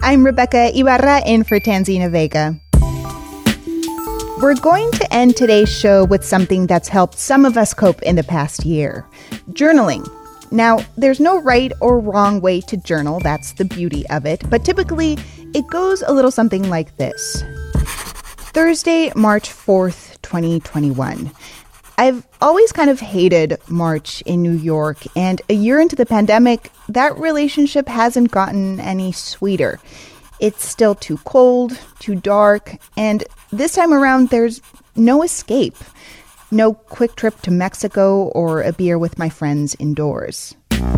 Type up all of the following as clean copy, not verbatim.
I'm Rebecca Ibarra in for Tanzina Vega. We're going to end today's show with something that's helped some of us cope in the past year: journaling. Now, there's no right or wrong way to journal, that's the beauty of it, but typically it goes a little something like this. Thursday, March 4th, 2021. I've always kind of hated March in New York, and a year into the pandemic, that relationship hasn't gotten any sweeter. It's still too cold, too dark, and this time around there's no escape. No quick trip to Mexico or a beer with my friends indoors.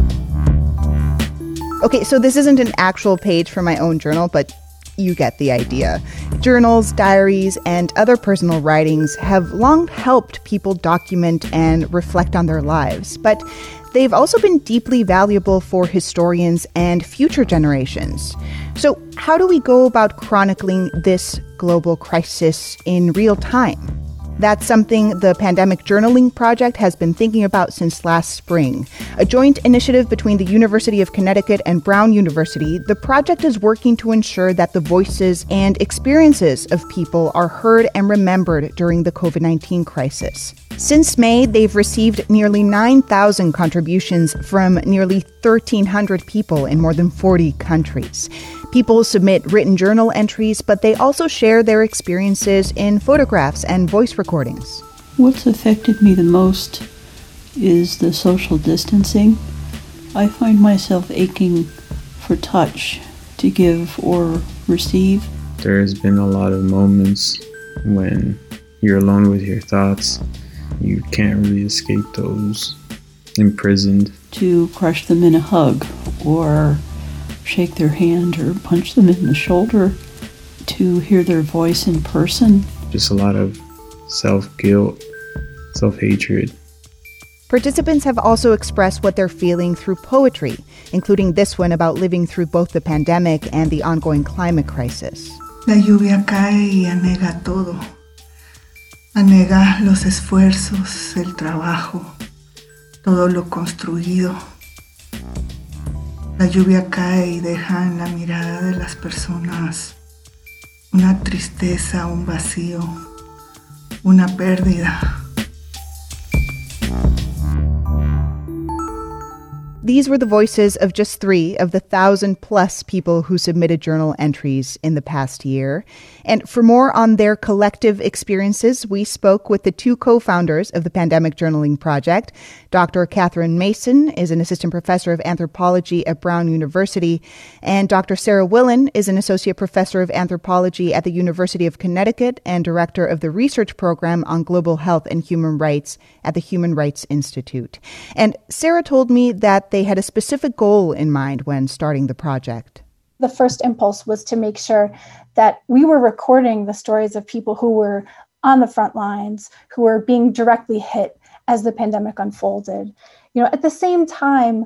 Okay, so this isn't an actual page from my own journal, but you get the idea. Journals, diaries, and other personal writings have long helped people document and reflect on their lives, but they've also been deeply valuable for historians and future generations. So how do we go about chronicling this global crisis in real time? That's something the Pandemic Journaling Project has been thinking about since last spring. A joint initiative between the University of Connecticut and Brown University, the project is working to ensure that the voices and experiences of people are heard and remembered during the COVID-19 crisis. Since May, they've received nearly 9,000 contributions from nearly 1,300 people in more than 40 countries. People submit written journal entries, but they also share their experiences in photographs and voice recordings. What's affected me the most is the social distancing. I find myself aching for touch to give or receive. There's been a lot of moments when you're alone with your thoughts. You can't really escape those. Imprisoned. To crush them in a hug or shake their hand or punch them in the shoulder, to hear their voice in person. Just a lot of self-guilt, self-hatred. Participants have also expressed what they're feeling through poetry, including this one about living through both the pandemic and the ongoing climate crisis. La lluvia cae y anega todo. Anega los esfuerzos, el trabajo, todo lo construido. La lluvia cae y deja en la mirada de las personas una tristeza, un vacío, una pérdida. These were the voices of just 3 of the 1,000+ people who submitted journal entries in the past year. And for more on their collective experiences, we spoke with the 2 co-founders of the Pandemic Journaling Project. Dr. Catherine Mason is an assistant professor of anthropology at Brown University, and Dr. Sarah Willen is an associate professor of anthropology at the University of Connecticut and director of the research program on global health and human rights at the Human Rights Institute. And Sarah told me that they had a specific goal in mind when starting the project. The first impulse was to make sure that we were recording the stories of people who were on the front lines, who were being directly hit as the pandemic unfolded. At the same time,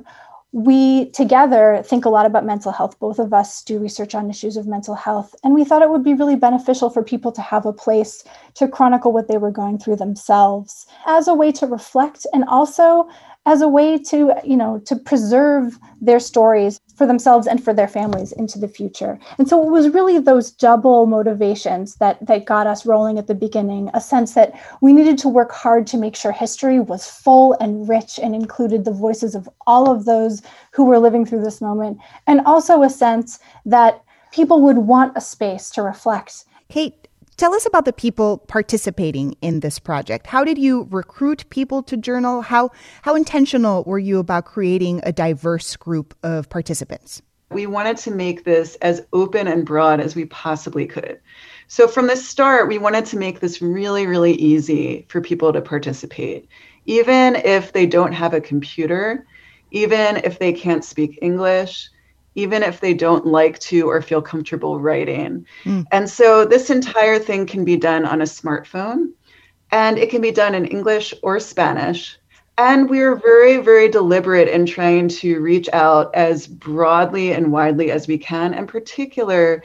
we together think a lot about mental health. Both of us do research on issues of mental health, and we thought it would be really beneficial for people to have a place to chronicle what they were going through themselves as a way to reflect, and also as a way to, to preserve their stories for themselves and for their families into the future. And so it was really those double motivations that got us rolling at the beginning, a sense that we needed to work hard to make sure history was full and rich and included the voices of all of those who were living through this moment, and also a sense that people would want a space to reflect. Kate, tell us about the people participating in this project. How did you recruit people to journal? How intentional were you about creating a diverse group of participants? We wanted to make this as open and broad as we possibly could. So from the start, we wanted to make this really, really easy for people to participate. Even if they don't have a computer, even if they can't speak English, even if they don't like to or feel comfortable writing. And so this entire thing can be done on a smartphone, and it can be done in English or Spanish. And we're very, very deliberate in trying to reach out as broadly and widely as we can, in particular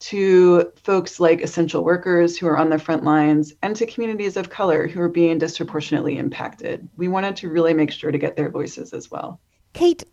to folks like essential workers who are on the front lines and to communities of color who are being disproportionately impacted. We wanted to really make sure to get their voices as well. Kate,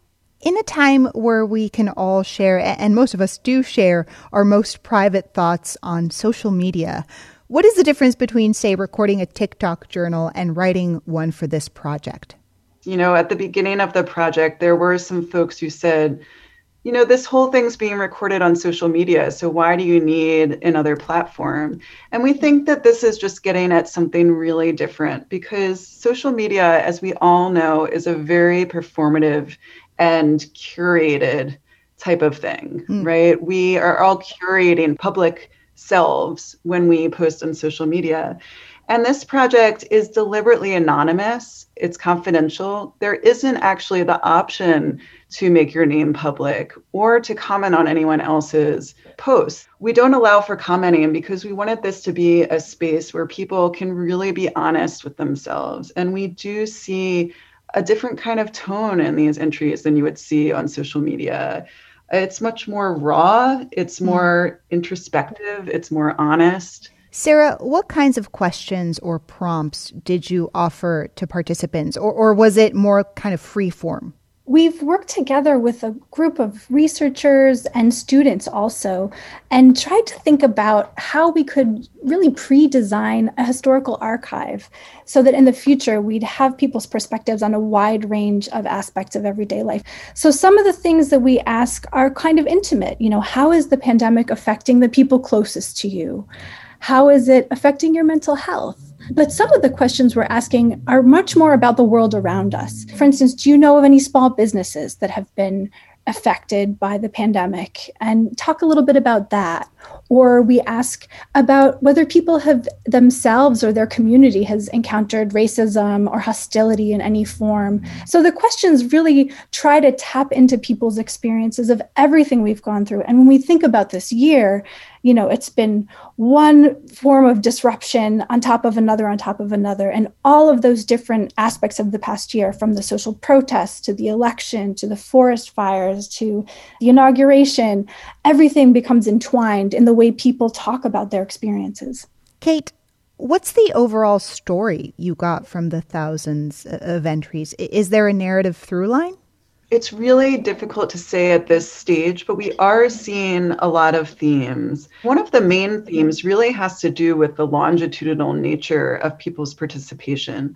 In a time where we can all share, and most of us do share, our most private thoughts on social media, what is the difference between, say, recording a TikTok journal and writing one for this project? You know, at the beginning of the project, there were some folks who said, you know, this whole thing's being recorded on social media, so why do you need another platform? And we think that this is just getting at something really different, because social media, as we all know, is a very performative and curated type of thing, right? We are all curating public selves when we post on social media. And this project is deliberately anonymous. It's confidential. There isn't actually the option to make your name public or to comment on anyone else's posts. We don't allow for commenting because we wanted this to be a space where people can really be honest with themselves. And we do see a different kind of tone in these entries than you would see on social media. It's much more raw, it's more introspective, it's more honest. Sarah, what kinds of questions or prompts did you offer to participants, or was it more kind of free form? We've worked together with a group of researchers and students also, and tried to think about how we could really pre-design a historical archive so that in the future we'd have people's perspectives on a wide range of aspects of everyday life. So some of the things that we ask are kind of intimate. You know, how is the pandemic affecting the people closest to you? How is it affecting your mental health? But some of the questions we're asking are much more about the world around us. For instance, do you know of any small businesses that have been affected by the pandemic? And talk a little bit about that. Or we ask about whether people have themselves or their community has encountered racism or hostility in any form. So the questions really try to tap into people's experiences of everything we've gone through. And when we think about this year, you know, it's been one form of disruption on top of another, and all of those different aspects of the past year, from the social protests to the election, to the forest fires, to the inauguration, everything becomes entwined in the way people talk about their experiences. Kate, what's the overall story you got from the thousands of entries? Is there a narrative through line? It's really difficult to say at this stage, but we are seeing a lot of themes. One of the main themes really has to do with the longitudinal nature of people's participation.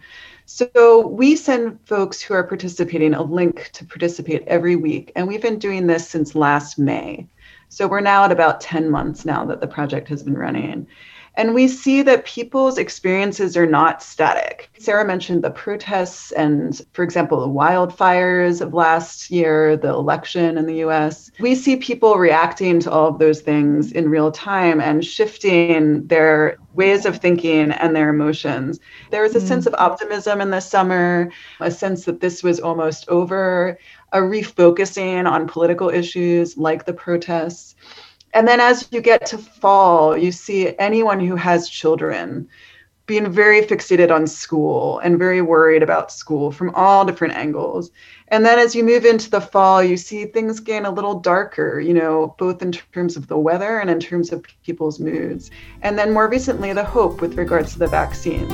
So we send folks who are participating a link to participate every week, and we've been doing this since last May. So we're now at about 10 months now that the project has been running. And we see that people's experiences are not static. Sarah mentioned the protests and, for example, the wildfires of last year, the election in the US. We see people reacting to all of those things in real time and shifting their ways of thinking and their emotions. There was a sense of optimism in the summer, a sense that this was almost over, a refocusing on political issues like the protests. And then as you get to fall, you see anyone who has children being very fixated on school and very worried about school from all different angles. And then as you move into the fall, you see things getting a little darker, you know, both in terms of the weather and in terms of people's moods. And then more recently, the hope with regards to the vaccine.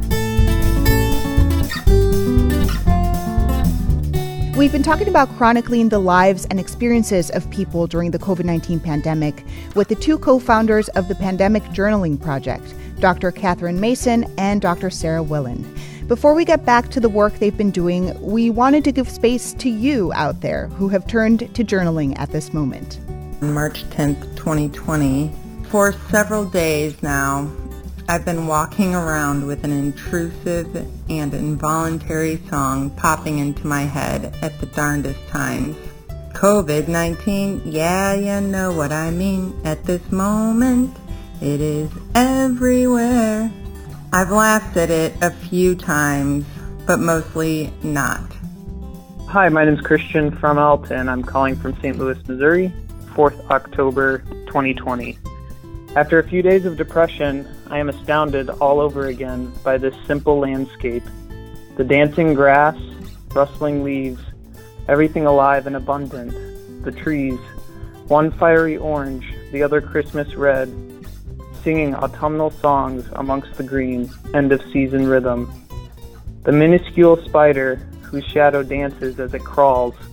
We've been talking about chronicling the lives and experiences of people during the COVID-19 pandemic with the two co-founders of the Pandemic Journaling Project, Dr. Catherine Mason and Dr. Sarah Willen. Before we get back to the work they've been doing, we wanted to give space to you out there who have turned to journaling at this moment. On March 10th, 2020, for several days now, I've been walking around with an intrusive and involuntary song popping into my head at the darndest times. COVID-19, yeah, you know what I mean. At this moment, it is everywhere. I've laughed at it a few times, but mostly not. Hi, my name is Christian Fromelt, and I'm calling from St. Louis, Missouri, 4th October 2020. After a few days of depression, I am astounded all over again by this simple landscape. The dancing grass, rustling leaves, everything alive and abundant. The trees, one fiery orange, the other Christmas red, singing autumnal songs amongst the green, end-of-season rhythm. The minuscule spider, whose shadow dances as it crawls,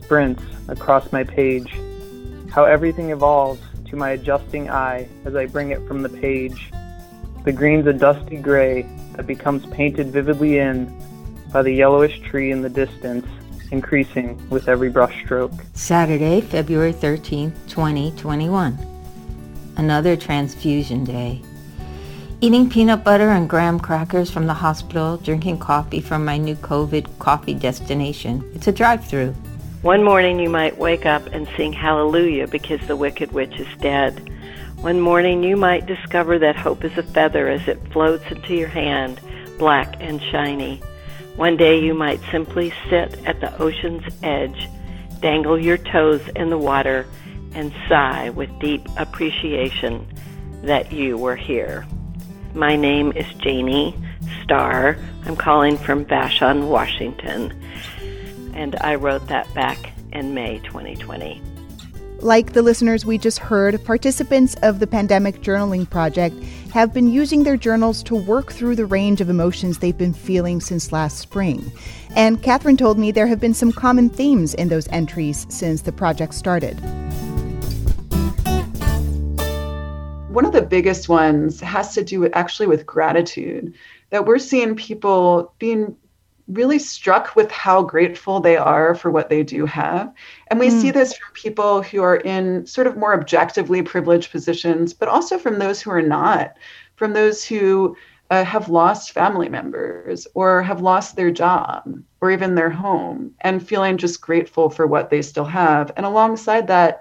sprints across my page, how everything evolves to my adjusting eye as I bring it from the page. The green's a dusty gray that becomes painted vividly in by the yellowish tree in the distance, increasing with every brushstroke. Saturday, February 13th, 2021. Another transfusion day. Eating peanut butter and graham crackers from the hospital, drinking coffee from my new COVID coffee destination. It's a drive-through. One morning you might wake up and sing hallelujah because the wicked witch is dead. One morning you might discover that hope is a feather as it floats into your hand, black and shiny. One day you might simply sit at the ocean's edge, dangle your toes in the water, and sigh with deep appreciation that you were here. My name is Janie Starr. I'm calling from Vashon, Washington, and I wrote that back in May 2020. Like the listeners we just heard, participants of the Pandemic Journaling Project have been using their journals to work through the range of emotions they've been feeling since last spring. And Catherine told me there have been some common themes in those entries since the project started. One of the biggest ones has to do with gratitude, that we're seeing people being really struck with how grateful they are for what they do have. And we see this from people who are in sort of more objectively privileged positions, but also from those who are not, from those who have lost family members or have lost their job or even their home, and feeling just grateful for what they still have. And alongside that,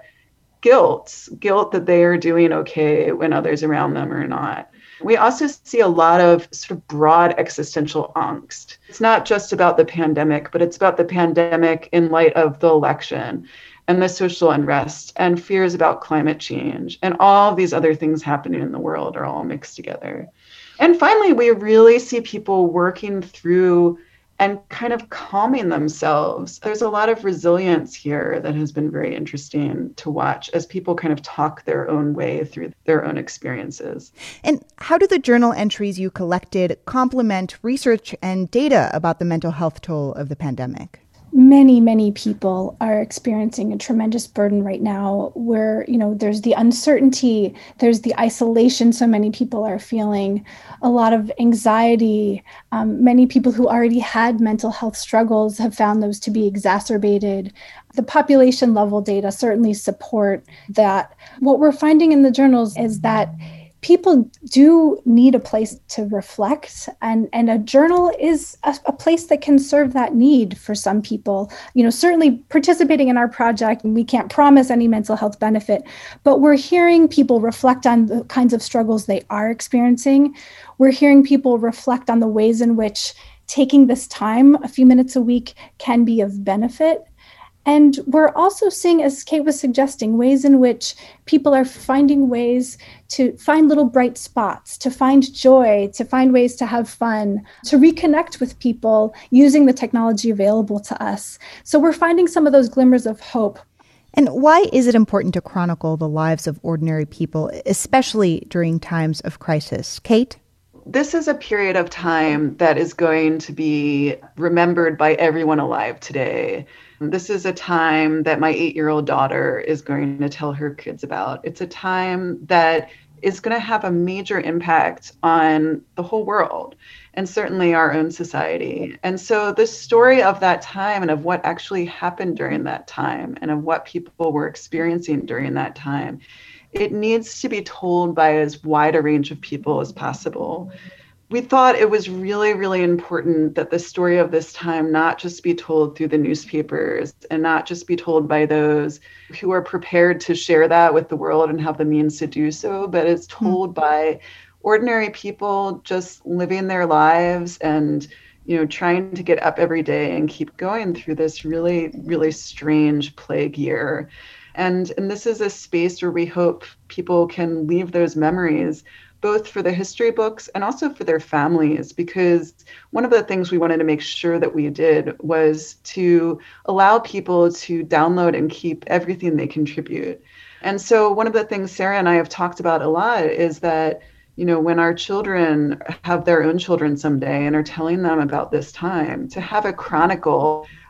guilt that they are doing okay when others around them are not. We also see a lot of sort of broad existential angst. It's not just about the pandemic, but it's about the pandemic in light of the election and the social unrest and fears about climate change, and all of these other things happening in the world are all mixed together. And finally, we really see people working through and kind of calming themselves. There's a lot of resilience here that has been very interesting to watch as people kind of talk their own way through their own experiences. And how do the journal entries you collected complement research and data about the mental health toll of the pandemic? Many people are experiencing a tremendous burden right now where, there's the uncertainty, there's the isolation so many people are feeling, a lot of anxiety. Many people who already had mental health struggles have found those to be exacerbated. The population level data certainly support that. What we're finding in the journals is that people do need a place to reflect, and a journal is a place that can serve that need for some people. Certainly participating in our project, we can't promise any mental health benefit, but we're hearing people reflect on the kinds of struggles they are experiencing. We're hearing people reflect on the ways in which taking this time, a few minutes a week, can be of benefit. And we're also seeing, as Kate was suggesting, ways in which people are finding ways to find little bright spots, to find joy, to find ways to have fun, to reconnect with people using the technology available to us. So we're finding some of those glimmers of hope. And why is it important to chronicle the lives of ordinary people, especially during times of crisis? Kate? This is a period of time that is going to be remembered by everyone alive today. This is a time that my 8-year-old daughter is going to tell her kids about. It's a time that is going to have a major impact on the whole world and certainly our own society. And so the story of that time and of what actually happened during that time and of what people were experiencing during that time, it needs to be told by as wide a range of people as possible. We thought it was really, really important that the story of this time not just be told through the newspapers and not just be told by those who are prepared to share that with the world and have the means to do so, but it's told by ordinary people just living their lives and, trying to get up every day and keep going through this really, really strange plague year. And this is a space where we hope people can leave those memories, both for the history books and also for their families, because one of the things we wanted to make sure that we did was to allow people to download and keep everything they contribute. And so one of the things Sarah and I have talked about a lot is that, when our children have their own children someday and are telling them about this time, to have a chronicle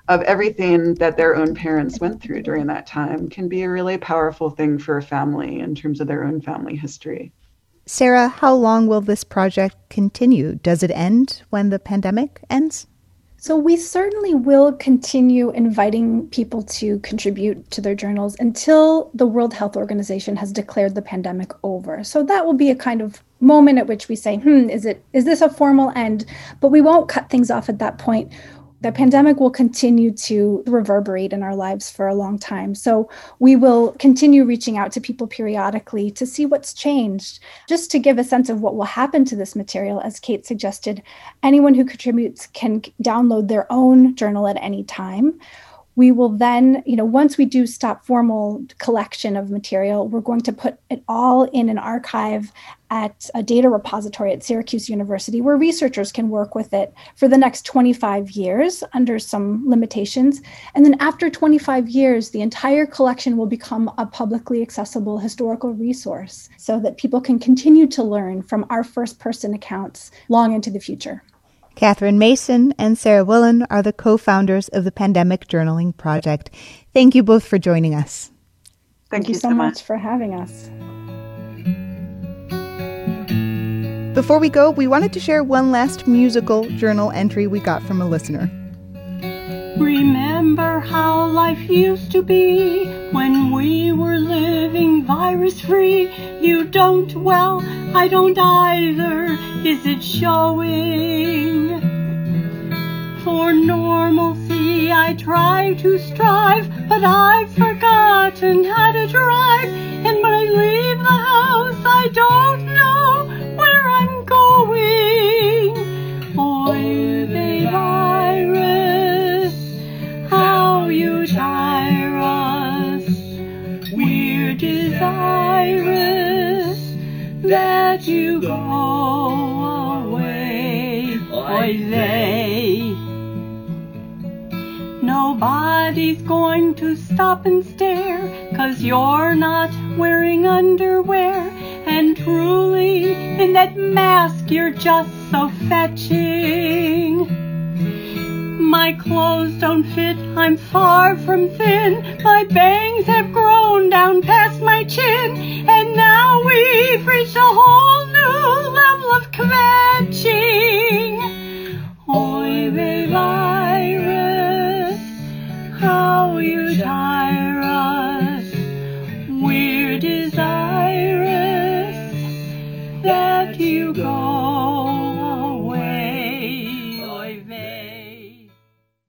of everything that their own parents went through during that time can be a really powerful thing for a family in terms of their own family history. Sarah, how long will this project continue? Does it end when the pandemic ends? So we certainly will continue inviting people to contribute to their journals until the World Health Organization has declared the pandemic over. So that will be a kind of moment at which we say, is this a formal end? But we won't cut things off at that point. The pandemic will continue to reverberate in our lives for a long time. So we will continue reaching out to people periodically to see what's changed. Just to give a sense of what will happen to this material, as Kate suggested, anyone who contributes can download their own journal at any time. We will then, once we do stop formal collection of material, we're going to put it all in an archive at a data repository at Syracuse University where researchers can work with it for the next 25 years under some limitations. And then after 25 years, the entire collection will become a publicly accessible historical resource so that people can continue to learn from our first-person accounts long into the future. Catherine Mason and Sarah Willen are the co-founders of the Pandemic Journaling Project. Thank you both for joining us. Thank you so much for having us. Before we go, we wanted to share one last musical journal entry we got from a listener. Remember how life used to be when we were living virus-free? You don't, well, I don't either. Is it showing? For normalcy I try to strive, but I've forgotten how to drive. And when I leave the house, I don't know where I'm going. Oy vey virus, how you tire us. We're desirous that you go away. Oy vey. Nobody's going to stop and stare, 'cause you're not wearing underwear. And truly, in that mask, you're just so fetching. My clothes don't fit, I'm far from thin. My bangs have grown down past my chin. And now we've reached a whole new level of kvetching. Oy vey vey.